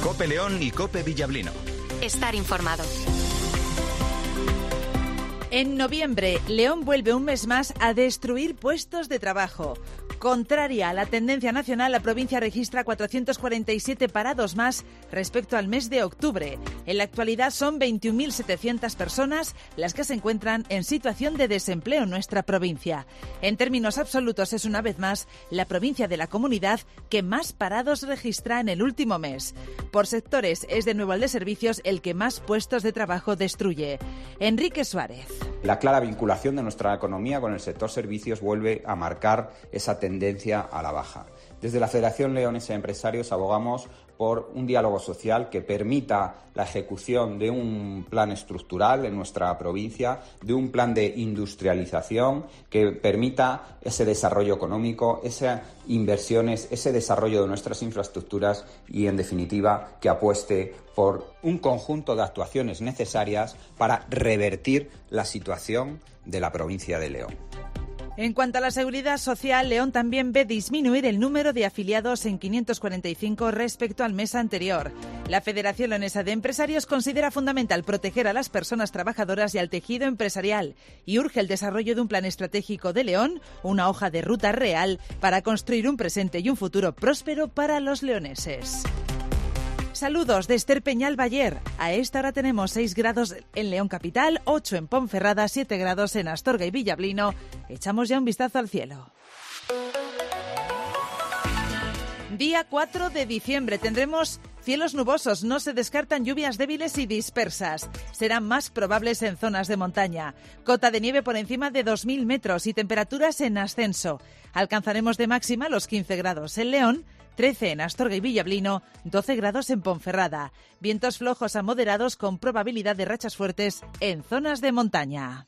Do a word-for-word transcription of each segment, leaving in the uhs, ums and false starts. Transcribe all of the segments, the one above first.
COPE León y COPE Villablino. Estar informado. En noviembre, León vuelve un mes más a destruir puestos de trabajo. Contraria a la tendencia nacional, la provincia registra cuatrocientos cuarenta y siete parados más respecto al mes de octubre. En la actualidad son veintiún mil setecientas personas las que se encuentran en situación de desempleo en nuestra provincia. En términos absolutos es una vez más la provincia de la comunidad que más parados registra en el último mes. Por sectores es de nuevo el de servicios el que más puestos de trabajo destruye. Enrique Suárez. La clara vinculación de nuestra economía con el sector servicios vuelve a marcar esa tendencia a la baja. Desde la Federación Leonesa de Empresarios abogamos por un diálogo social que permita la ejecución de un plan estructural en nuestra provincia, de un plan de industrialización que permita ese desarrollo económico, esas inversiones, ese desarrollo de nuestras infraestructuras y, en definitiva, que apueste por un conjunto de actuaciones necesarias para revertir la situación de la provincia de León. En cuanto a la seguridad social, León también ve disminuir el número de afiliados en quinientos cuarenta y cinco respecto al mes anterior. La Federación Leonesa de Empresarios considera fundamental proteger a las personas trabajadoras y al tejido empresarial y urge el desarrollo de un plan estratégico de León, una hoja de ruta real para construir un presente y un futuro próspero para los leoneses. Saludos de Esther Peñal Bayer. A esta hora tenemos seis grados en León Capital, ocho en Ponferrada, siete grados en Astorga y Villablino. Echamos ya un vistazo al cielo. Día cuatro de diciembre tendremos cielos nubosos, no se descartan lluvias débiles y dispersas. Serán más probables en zonas de montaña. Cota de nieve por encima de dos mil metros y temperaturas en ascenso. Alcanzaremos de máxima los quince grados en León, trece en Astorga y Villablino, doce grados en Ponferrada. Vientos flojos a moderados con probabilidad de rachas fuertes en zonas de montaña.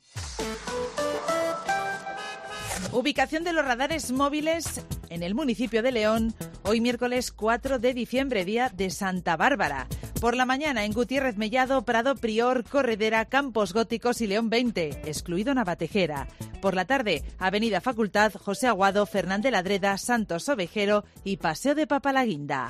Ubicación de los radares móviles en el municipio de León, hoy miércoles cuatro de diciembre, día de Santa Bárbara. Por la mañana en Gutiérrez Mellado, Prado Prior, Corredera, Campos Góticos y León veinte, excluido Navatejera. Por la tarde, Avenida Facultad, José Aguado, Fernández Ladreda, Santos Ovejero y Paseo de Papalaguinda.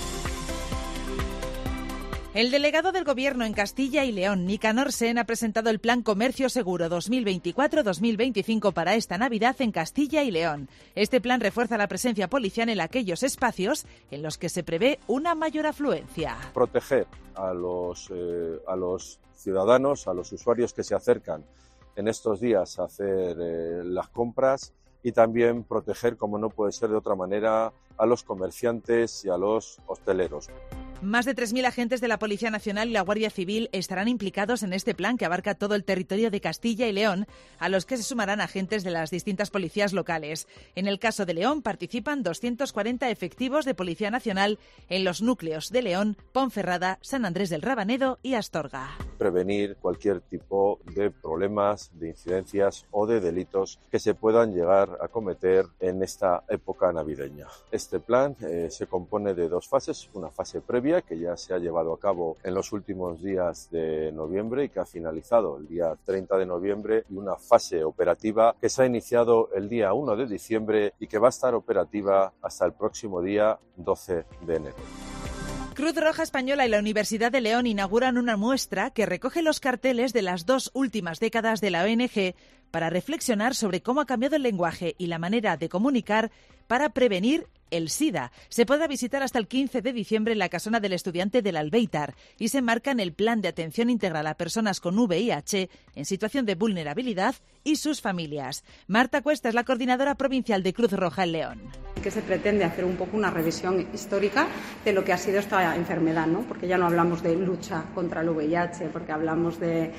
El delegado del Gobierno en Castilla y León, Nicanor Sen, ha presentado el Plan Comercio Seguro dos mil veinticuatro dos mil veinticinco para esta Navidad en Castilla y León. Este plan refuerza la presencia policial en aquellos espacios en los que se prevé una mayor afluencia. Proteger a los, eh, a los ciudadanos, a los usuarios que se acercan en estos días a hacer eh, las compras y también proteger, como no puede ser de otra manera, a los comerciantes y a los hosteleros. Más de tres mil agentes de la Policía Nacional y la Guardia Civil estarán implicados en este plan que abarca todo el territorio de Castilla y León, a los que se sumarán agentes de las distintas policías locales. En el caso de León participan doscientos cuarenta efectivos de Policía Nacional en los núcleos de León, Ponferrada, San Andrés del Rabanedo y Astorga. Prevenir cualquier tipo de problemas, de incidencias o de delitos que se puedan llegar a cometer en esta época navideña. Este plan eh, se compone de dos fases, una fase previa que ya se ha llevado a cabo en los últimos días de noviembre y que ha finalizado el día treinta de noviembre, y una fase operativa que se ha iniciado el día uno de diciembre y que va a estar operativa hasta el próximo día doce de enero. Cruz Roja Española y la Universidad de León inauguran una muestra que recoge los carteles de las dos últimas décadas de la O N G para reflexionar sobre cómo ha cambiado el lenguaje y la manera de comunicar para prevenir el SIDA. Se podrá visitar hasta el quince de diciembre en la Casona del Estudiante del Albéitar y se enmarca en el Plan de Atención Integral a Personas con V I H en situación de vulnerabilidad y sus familias. Marta Cuesta es la coordinadora provincial de Cruz Roja en León. Que se pretende hacer un poco una revisión histórica de lo que ha sido esta enfermedad, ¿no? Porque ya no hablamos de lucha contra el V I H, porque hablamos de,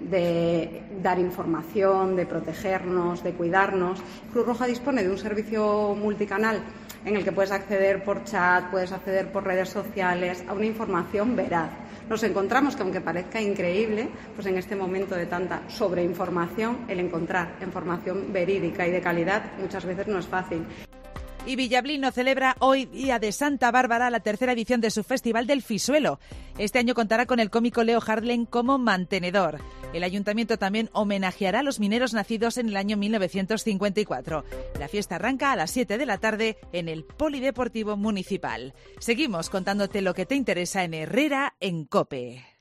de dar información, de protegernos, de cuidarnos. Cruz Roja dispone de un servicio multicanal en el que puedes acceder por chat, puedes acceder por redes sociales a una información veraz. Nos encontramos que, aunque parezca increíble, pues en este momento de tanta sobreinformación, el encontrar información verídica y de calidad muchas veces no es fácil. Y Villablino celebra hoy, Día de Santa Bárbara, la tercera edición de su Festival del Fisuelo. Este año contará con el cómico Leo Harlem como mantenedor. El ayuntamiento también homenajeará a los mineros nacidos en el año mil novecientos cincuenta y cuatro. La fiesta arranca a las siete de la tarde en el Polideportivo Municipal. Seguimos contándote lo que te interesa en Herrera en COPE.